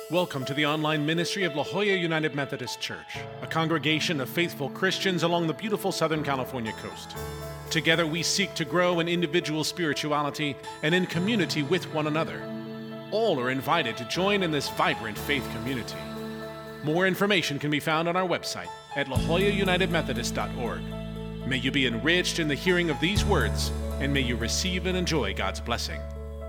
Welcome to the online ministry of La Jolla United Methodist Church, a congregation of faithful Christians along the beautiful Southern California coast. Together we seek to grow in individual spirituality and in community with one another. All are invited to join in this vibrant faith community. More information can be found on our website at lajollaunitedmethodist.org. May you be enriched in the hearing of these words, and may you receive and enjoy God's blessing.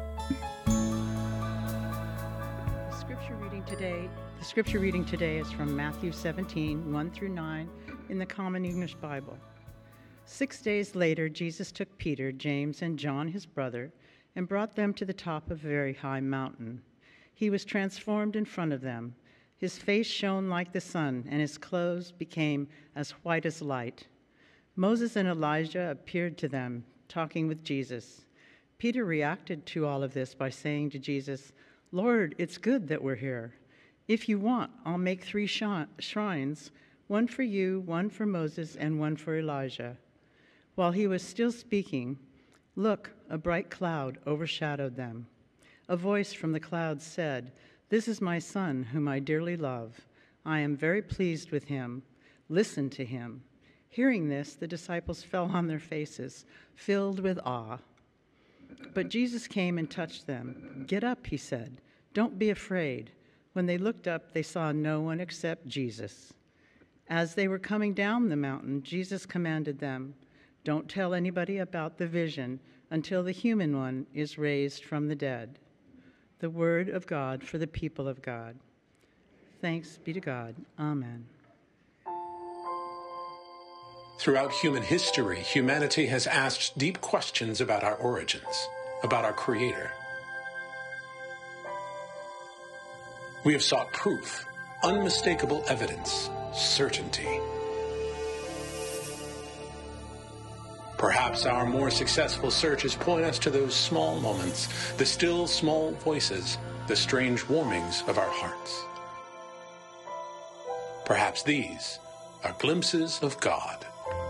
The scripture reading today is from Matthew 17, 1 through 9 in the Common English Bible. 6 days later, Jesus took Peter, James, and John, his brother, and brought them to the top of a very high mountain. He was transformed in front of them. His face shone like the sun, and his clothes became as white as light. Moses and Elijah appeared to them, talking with Jesus. Peter reacted to all of this by saying to Jesus, "Lord, it's good that we're here. If you want, I'll make 3 shrines, one for you, one for Moses, and one for Elijah." While he was still speaking, look, a bright cloud overshadowed them. A voice from the cloud said, "This is my son, whom I dearly love. I am very pleased with him. Listen to him." Hearing this, the disciples fell on their faces, filled with awe. But Jesus came and touched them. "Get up," he said. "Don't be afraid." When they looked up, they saw no one except Jesus. As they were coming down the mountain, Jesus commanded them, "Don't tell anybody about the vision until the human one is raised from the dead." The word of God for the people of God. Thanks be to God. Amen. Throughout human history, humanity has asked deep questions about our origins, about our Creator. We have sought proof, unmistakable evidence, certainty. Perhaps our more successful searches point us to those small moments, the still small voices, the strange warmings of our hearts. Perhaps these are glimpses of God.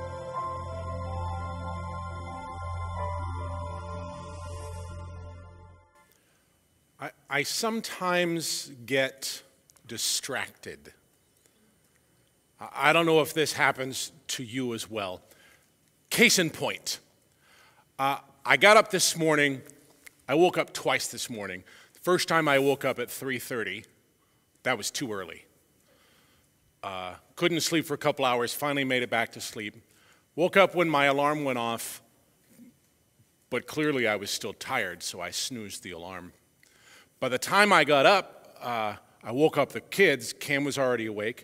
I sometimes get distracted. I don't know if this happens to you as well. Case in point, I got up this morning. I woke up twice this morning. The first time I woke up at 3:30. That was too early. Couldn't sleep for a couple hours, finally made it back to sleep. Woke up when my alarm went off, but clearly I was still tired, so I snoozed the alarm. By the time I got up, I woke up the kids. Cam was already awake.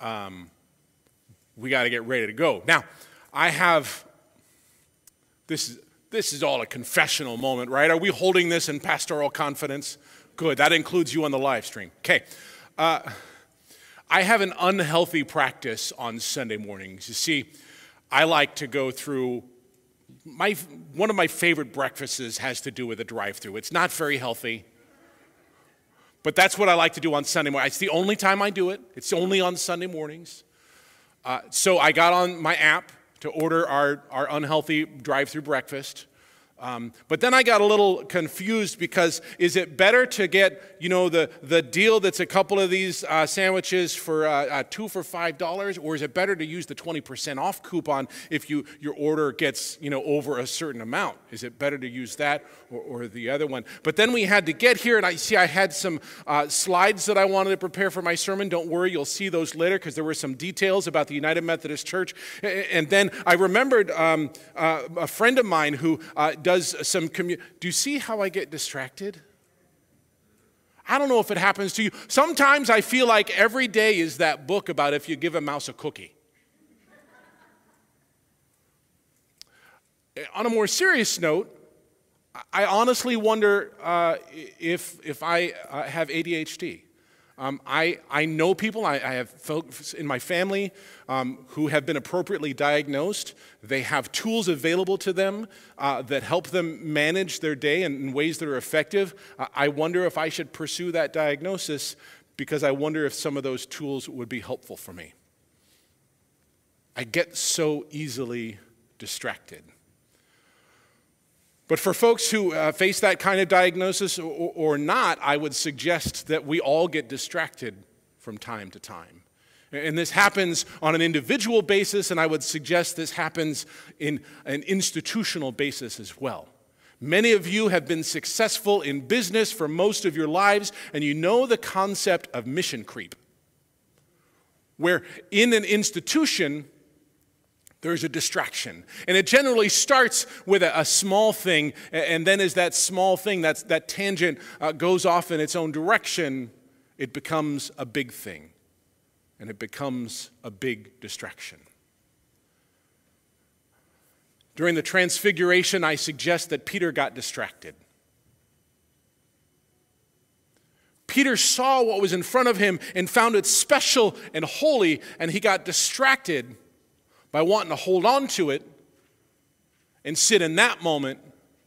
We got to get ready to go. Now, I have, this is all a confessional moment, right? Are we holding this in pastoral confidence? Good, that includes you on the live stream. Okay. I have an unhealthy practice on Sunday mornings. You see, I like to go through, one of my favorite breakfasts has to do with a drive-thru. It's not very healthy. But that's what I like to do on Sunday morning. It's the only time I do it. It's only on Sunday mornings. So I got on my app to order our unhealthy drive-thru breakfast. But then I got a little confused because is it better to get, the deal that's a couple of these sandwiches for 2 for $5, or is it better to use the 20% off coupon if your order gets, over a certain amount? Is it better to use that or the other one? But then we had to get here, and I had some slides that I wanted to prepare for my sermon. Don't worry, you'll see those later because there were some details about the United Methodist Church. And then I remembered a friend of mine who does some do you see how I get distracted? I don't know if it happens to you. Sometimes I feel like every day is that book about if you give a mouse a cookie. On a more serious note, I honestly wonder if I have ADHD. I know people, I have folks in my family who have been appropriately diagnosed. They have tools available to them that help them manage their day in ways that are effective. I wonder if I should pursue that diagnosis because I wonder if some of those tools would be helpful for me. I get so easily distracted. But for folks who face that kind of diagnosis or not, I would suggest that we all get distracted from time to time. And this happens on an individual basis, and I would suggest this happens in an institutional basis as well. Many of you have been successful in business for most of your lives, and you know the concept of mission creep, where in an institution, there's a distraction. And it generally starts with a small thing, and then as that small thing, that tangent goes off in its own direction, it becomes a big thing, and it becomes a big distraction. During the Transfiguration, I suggest that Peter got distracted. Peter saw what was in front of him and found it special and holy, and he got distracted by wanting to hold on to it and sit in that moment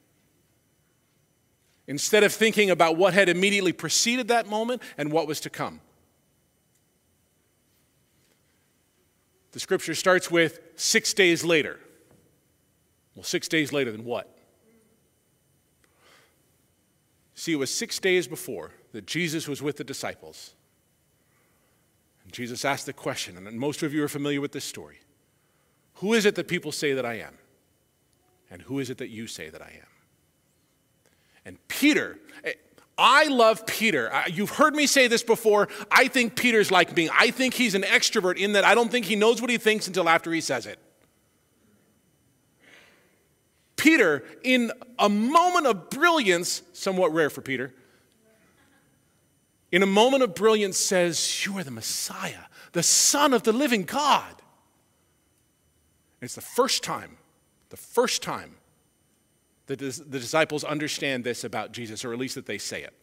instead of thinking about what had immediately preceded that moment and what was to come. The scripture starts with 6 days later. Well, 6 days later than what? See, it was 6 days before that Jesus was with the disciples. And Jesus asked the question, and most of you are familiar with this story. Who is it that people say that I am? And who is it that you say that I am? And Peter, I love Peter. You've heard me say this before. I think Peter's like me. I think he's an extrovert in that I don't think he knows what he thinks until after he says it. Peter, in a moment of brilliance, somewhat rare for Peter, in a moment of brilliance says, "You are the Messiah, the Son of the living God." And it's the first time that the disciples understand this about Jesus, or at least that they say it.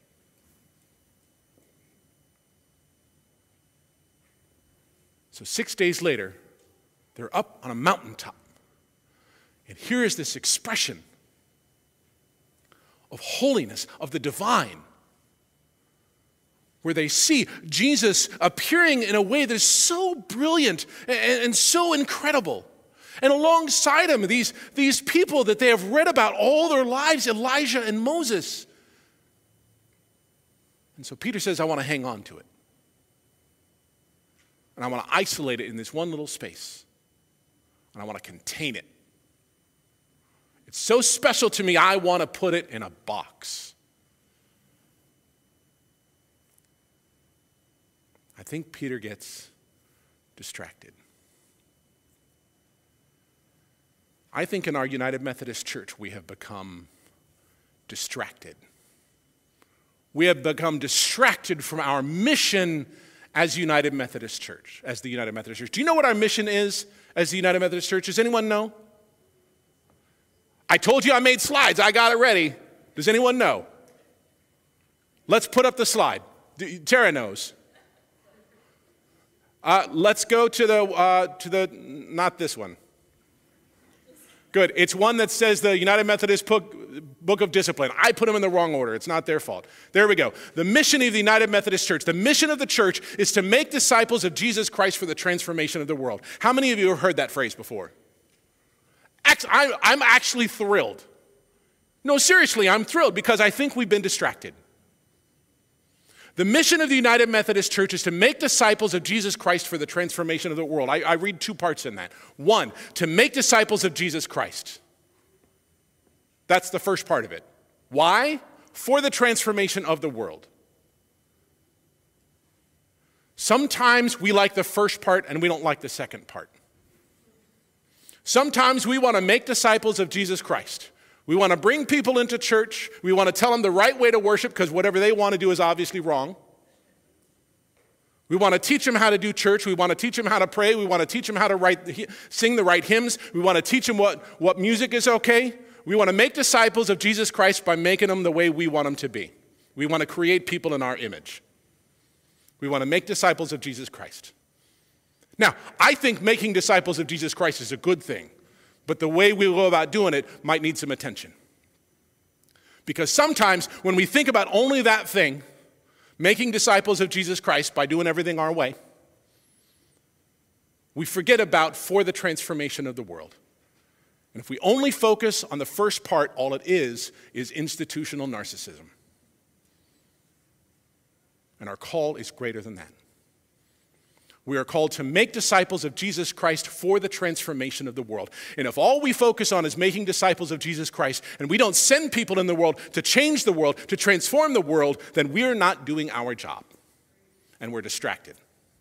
So 6 days later, they're up on a mountaintop. And here is this expression of holiness, of the divine, where they see Jesus appearing in a way that is so brilliant and so incredible. And alongside him, these people that they have read about all their lives, Elijah and Moses. And so Peter says, I want to hang on to it. And I want to isolate it in this one little space. And I want to contain it. It's so special to me, I want to put it in a box. I think Peter gets distracted. I think in our United Methodist Church, we have become distracted. We have become distracted from our mission as United Methodist Church, as the United Methodist Church. Do you know what our mission is as the United Methodist Church? Does anyone know? I told you I made slides. I got it ready. Does anyone know? Let's put up the slide. Tara knows. Let's go to the not this one. Good. It's one that says the United Methodist Book of Discipline. I put them in the wrong order. It's not their fault. There we go. The mission of the United Methodist Church. The mission of the church is to make disciples of Jesus Christ for the transformation of the world. How many of you have heard that phrase before? I'm actually thrilled. No, seriously, I'm thrilled because I think we've been distracted. The mission of the United Methodist Church is to make disciples of Jesus Christ for the transformation of the world. I read two parts in that. One, to make disciples of Jesus Christ. That's the first part of it. Why? For the transformation of the world. Sometimes we like the first part and we don't like the second part. Sometimes we want to make disciples of Jesus Christ. We want to bring people into church. We want to tell them the right way to worship because whatever they want to do is obviously wrong. We want to teach them how to do church. We want to teach them how to pray. We want to teach them how to sing the right hymns. We want to teach them what music is okay. We want to make disciples of Jesus Christ by making them the way we want them to be. We want to create people in our image. We want to make disciples of Jesus Christ. Now, I think making disciples of Jesus Christ is a good thing, but the way we go about doing it might need some attention. Because sometimes when we think about only that thing, making disciples of Jesus Christ by doing everything our way, we forget about for the transformation of the world. And if we only focus on the first part, all it is institutional narcissism. And our call is greater than that. We are called to make disciples of Jesus Christ for the transformation of the world. And if all we focus on is making disciples of Jesus Christ, and we don't send people in the world to change the world, to transform the world, then we are not doing our job. And we're distracted.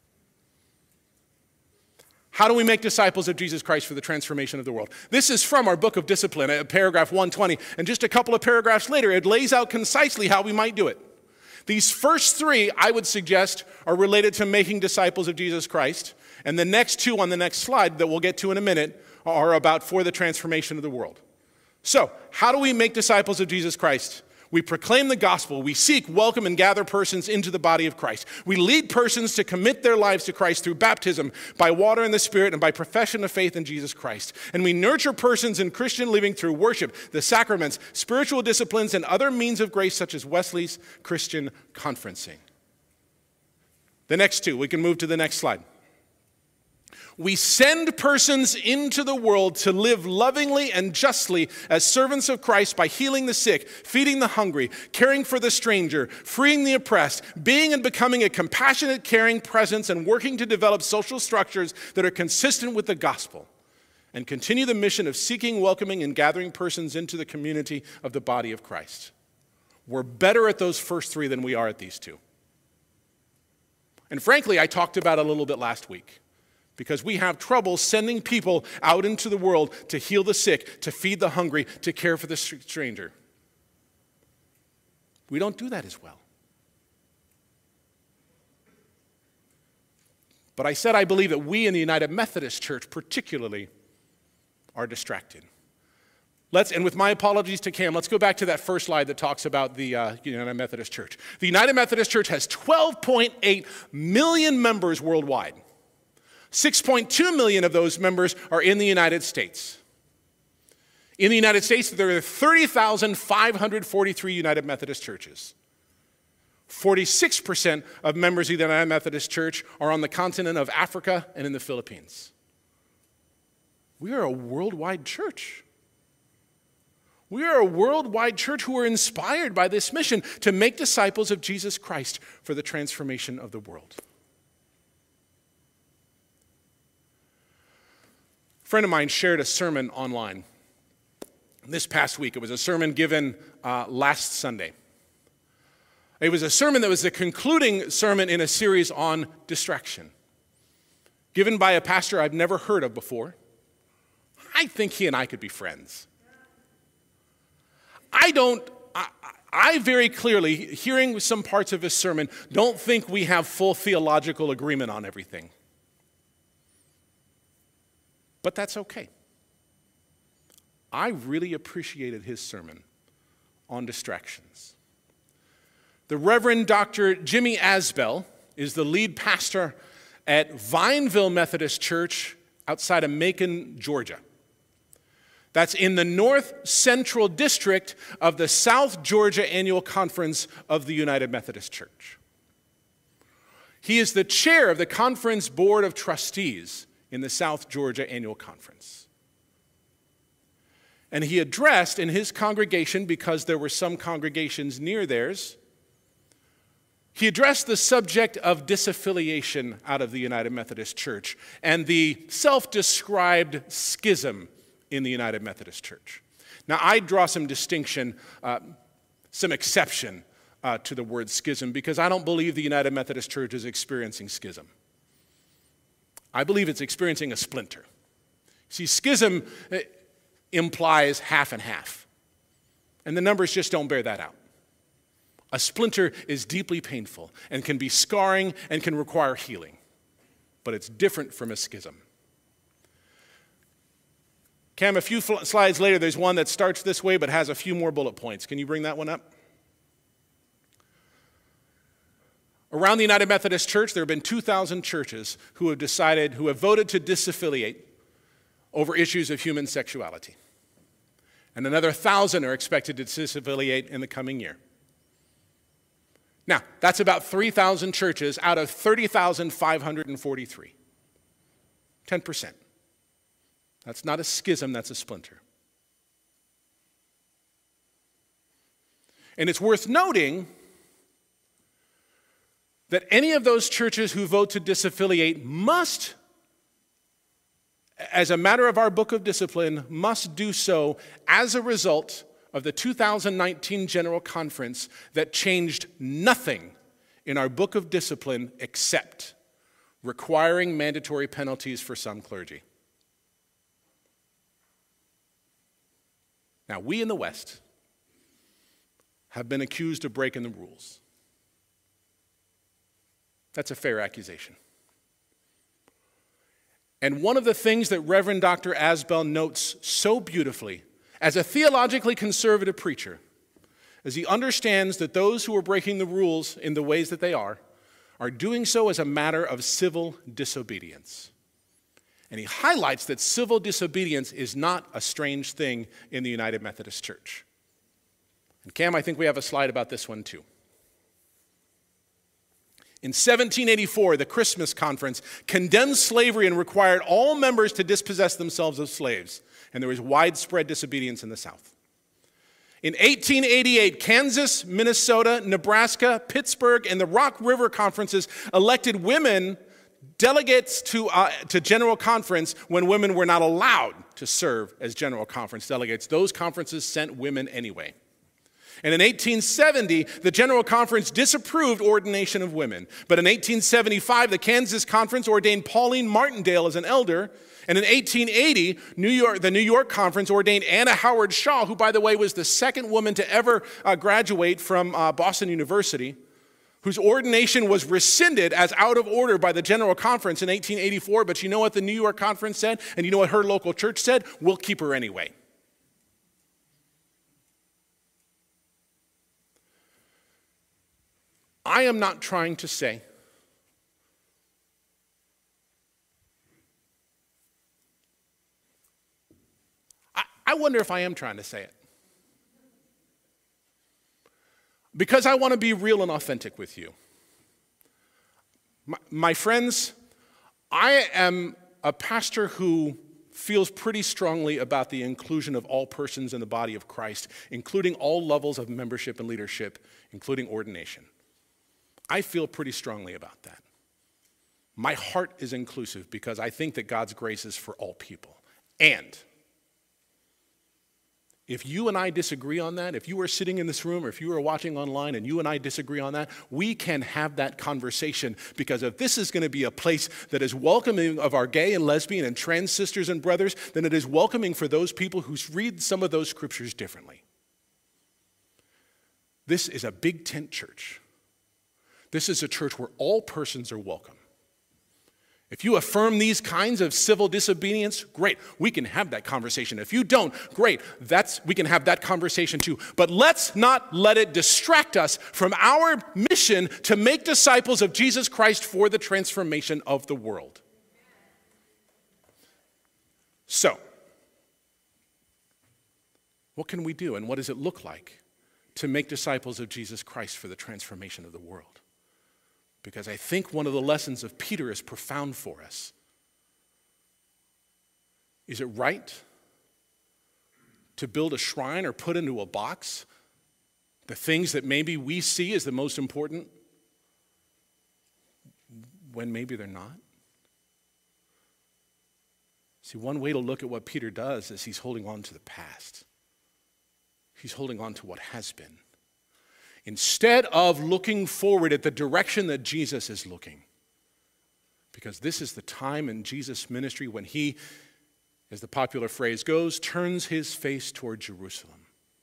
How do we make disciples of Jesus Christ for the transformation of the world? This is from our book of discipline, paragraph 120. And just a couple of paragraphs later, it lays out concisely how we might do it. These first three, I would suggest, are related to making disciples of Jesus Christ. And the next two on the next slide that we'll get to in a minute are about for the transformation of the world. So, how do we make disciples of Jesus Christ? We proclaim the gospel. We seek, welcome, and gather persons into the body of Christ. We lead persons to commit their lives to Christ through baptism, by water and the Spirit, and by profession of faith in Jesus Christ. And we nurture persons in Christian living through worship, the sacraments, spiritual disciplines, and other means of grace such as Wesley's Christian conferencing. The next two, we can move to the next slide. We send persons into the world to live lovingly and justly as servants of Christ by healing the sick, feeding the hungry, caring for the stranger, freeing the oppressed, being and becoming a compassionate, caring presence, and working to develop social structures that are consistent with the gospel, and continue the mission of seeking, welcoming, and gathering persons into the community of the body of Christ. We're better at those first three than we are at these two. And frankly, I talked about it a little bit last week. Because we have trouble sending people out into the world to heal the sick, to feed the hungry, to care for the stranger. We don't do that as well. But I said I believe that we in the United Methodist Church particularly are distracted. And with my apologies to Cam, let's go back to that first slide that talks about the United Methodist Church. The United Methodist Church has 12.8 million members worldwide. 6.2 million of those members are in the United States. In the United States, there are 30,543 United Methodist churches. 46% of members of the United Methodist Church are on the continent of Africa and in the Philippines. We are a worldwide church. We are a worldwide church who are inspired by this mission to make disciples of Jesus Christ for the transformation of the world. A friend of mine shared a sermon online this past week. It was a sermon given last Sunday. It was a sermon that was the concluding sermon in a series on distraction, given by a pastor I've never heard of before. I think he and I could be friends. I very clearly, hearing some parts of his sermon, don't think we have full theological agreement on everything. But that's okay. I really appreciated his sermon on distractions. The Reverend Dr. Jimmy Asbell is the lead pastor at Vineville Methodist Church outside of Macon, Georgia. That's in the north central district of the South Georgia Annual Conference of the United Methodist Church. He is the chair of the conference board of trustees in the South Georgia Annual Conference. And he addressed in his congregation, because there were some congregations near theirs, he addressed the subject of disaffiliation out of the United Methodist Church and the self-described schism in the United Methodist Church. Now, I draw some distinction, some exception to the word schism, because I don't believe the United Methodist Church is experiencing schism. I believe it's experiencing a splinter. See, schism implies half and half, and the numbers just don't bear that out. A splinter is deeply painful and can be scarring and can require healing, but it's different from a schism. Cam, a few slides later, there's one that starts this way but has a few more bullet points. Can you bring that one up? Around the United Methodist Church, there have been 2,000 churches who have voted to disaffiliate over issues of human sexuality. And another 1,000 are expected to disaffiliate in the coming year. Now, that's about 3,000 churches out of 30,543. 10%. That's not a schism, that's a splinter. And it's worth noting that any of those churches who vote to disaffiliate must, as a matter of our book of discipline, must do so as a result of the 2019 General Conference that changed nothing in our book of discipline except requiring mandatory penalties for some clergy. Now, we in the West have been accused of breaking the rules. That's a fair accusation. And one of the things that Reverend Dr. Asbell notes so beautifully, as a theologically conservative preacher, is he understands that those who are breaking the rules in the ways that they are doing so as a matter of civil disobedience. And he highlights that civil disobedience is not a strange thing in the United Methodist Church. And Cam, I think we have a slide about this one too. In 1784, the Christmas Conference condemned slavery and required all members to dispossess themselves of slaves, and there was widespread disobedience in the South. In 1888, Kansas, Minnesota, Nebraska, Pittsburgh, and the Rock River Conferences elected women delegates to General Conference when women were not allowed to serve as General Conference delegates. Those conferences sent women anyway. And in 1870, the General Conference disapproved ordination of women. But in 1875, the Kansas Conference ordained Pauline Martindale as an elder. And in 1880, the New York Conference ordained Anna Howard Shaw, who, by the way, was the second woman to ever graduate from Boston University, whose ordination was rescinded as out of order by the General Conference in 1884. But you know what the New York Conference said? And you know what her local church said? We'll keep her anyway. I am not trying to say I wonder if I am trying to say it. Because I want to be real and authentic with you. My friends, I am a pastor who feels pretty strongly about the inclusion of all persons in the body of Christ, including all levels of membership and leadership, including ordination. I feel pretty strongly about that. My heart is inclusive because I think that God's grace is for all people. And if you and I disagree on that, if you are sitting in this room or if you are watching online and you and I disagree on that, we can have that conversation, because if this is going to be a place that is welcoming of our gay and lesbian and trans sisters and brothers, then it is welcoming for those people who read some of those scriptures differently. This is a big tent church. This is a church where all persons are welcome. If you affirm these kinds of civil disobedience, great, we can have that conversation. If you don't, great, we can have that conversation too. But let's not let it distract us from our mission to make disciples of Jesus Christ for the transformation of the world. So, what can we do, and what does it look like to make disciples of Jesus Christ for the transformation of the world? Because I think one of the lessons of Peter is profound for us. Is it right to build a shrine or put into a box the things that maybe we see as the most important when maybe they're not? See, one way to look at what Peter does is he's holding on to the past. He's holding on to what has been, instead of looking forward at the direction that Jesus is looking. Because this is the time in Jesus' ministry when he, as the popular phrase goes, turns his face toward Jerusalem.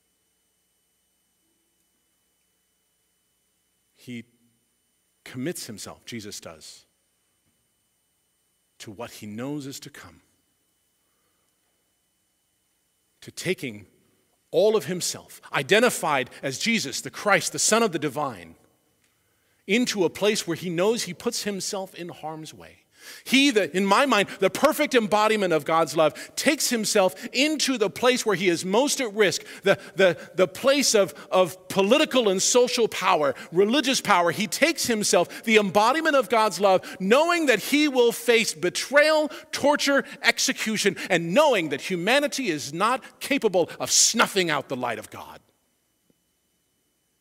He commits himself, Jesus does, to what he knows is to come, to taking all of himself, identified as Jesus, the Christ, the Son of the Divine, into a place where he knows he puts himself in harm's way. He, in my mind, the perfect embodiment of God's love, takes himself into the place where he is most at risk, the place of political and social power, religious power. He takes himself, the embodiment of God's love, knowing that he will face betrayal, torture, execution, and knowing that humanity is not capable of snuffing out the light of God.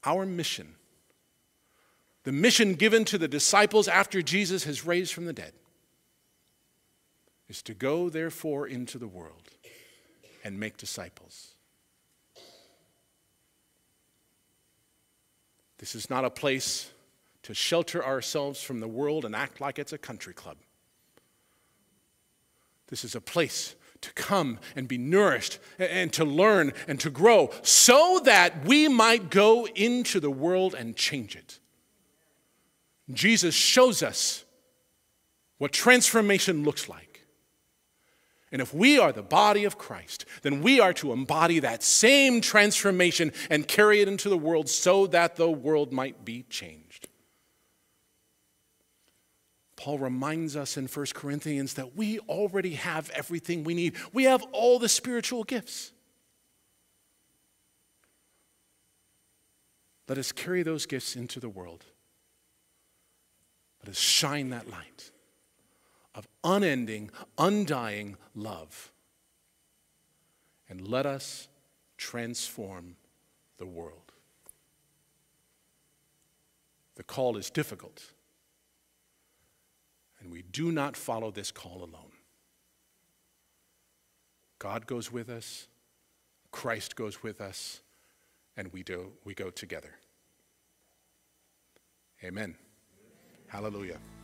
our mission, the mission given to the disciples after Jesus has raised from the dead, is to go, therefore, into the world and make disciples. This is not a place to shelter ourselves from the world and act like it's a country club. This is a place to come and be nourished and to learn and to grow so that we might go into the world and change it. Jesus shows us what transformation looks like. And if we are the body of Christ, then we are to embody that same transformation and carry it into the world so that the world might be changed. Paul reminds us in 1 Corinthians that we already have everything we need. We have all the spiritual gifts. Let us carry those gifts into the world. Let us shine that light of unending, undying love. And let us transform the world. The call is difficult, and we do not follow this call alone. God goes with us, Christ goes with us, and we go together. Amen. Hallelujah.